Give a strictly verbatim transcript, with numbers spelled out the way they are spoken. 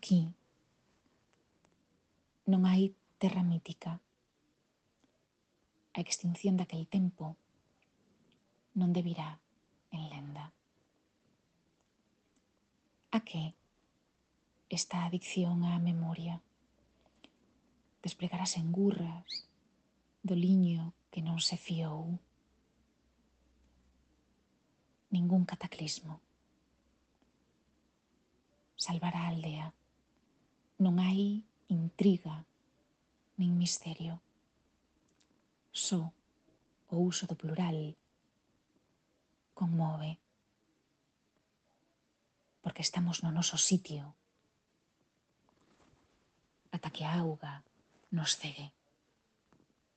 aquí non hai terra mítica. A extinción daquel tempo non devirá en lenda. A que esta adicción á memoria? Desplegar as engurras do liño que non se fiou. Ningún cataclismo. Salvar a aldea. Non hai intriga nin misterio. Só o uso do plural conmove. Porque estamos no noso sitio ata que a auga nos cegue.